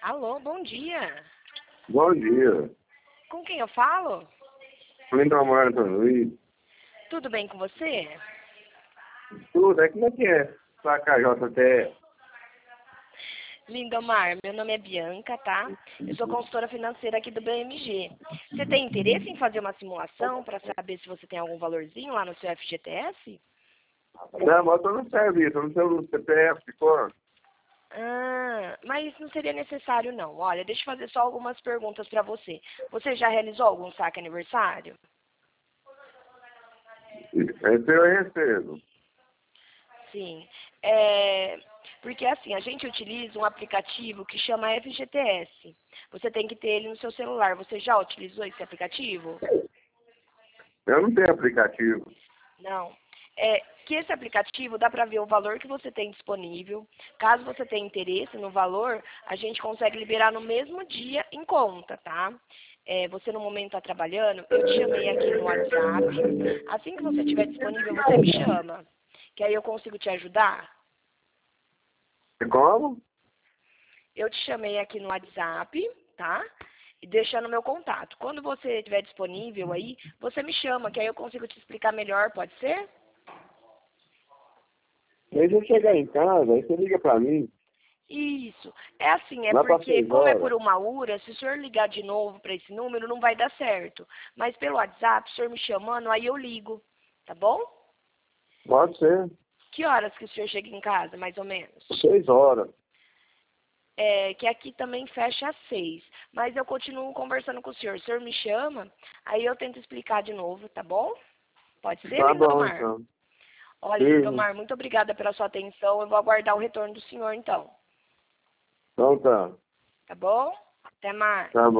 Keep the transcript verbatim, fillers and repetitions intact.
Alô, bom dia. Bom dia. Com quem eu falo? Lindomar Antônio Luiz. Tudo bem com você? Tudo, é como é que é? Sua K J T S. Lindomar, meu nome é Bianca, tá? Eu sou consultora financeira aqui do B M G. Você tem interesse em fazer uma simulação para saber se você tem algum valorzinho lá no seu F G T S? Não, mas eu tô no serviço, eu não sei o C P F, ficou? Ah, mas não seria necessário não. Olha, deixa eu fazer só algumas perguntas para você. Você já realizou algum saque aniversário? Esse eu recebo. Sim. É, porque assim, a gente utiliza um aplicativo que chama F G T S. Você tem que ter ele no seu celular. Você já utilizou esse aplicativo? Eu não tenho aplicativo. Não. É que esse aplicativo dá para ver o valor que você tem disponível. Caso você tenha interesse no valor, a gente consegue liberar no mesmo dia em conta, tá? É, você no momento está trabalhando, eu te chamei aqui no WhatsApp. Assim que você estiver disponível, você me chama, que aí eu consigo te ajudar. Como? Eu te chamei aqui no WhatsApp, tá? E deixando meu contato. Quando você estiver disponível aí, você me chama, que aí eu consigo te explicar melhor, pode ser? Deixa eu chegar em casa, aí você liga pra mim. Isso. É assim, é Lá pra porque, seis como é horas. por uma hora, se o senhor ligar de novo para esse número, não vai dar certo. Mas pelo WhatsApp, o senhor me chamando, aí eu ligo, tá bom? Pode ser. Que horas que o senhor chega em casa, mais ou menos? Seis horas. É, que aqui também fecha às seis. Mas eu continuo conversando com o senhor. O senhor me chama, aí eu tento explicar de novo, tá bom? Pode ser, Tá bom, Lindomar? então. Olha, Sim. Lindomar, muito obrigada pela sua atenção. Eu vou aguardar o retorno do senhor, então. Então tá. Tá bom? Até mais. Tá bom.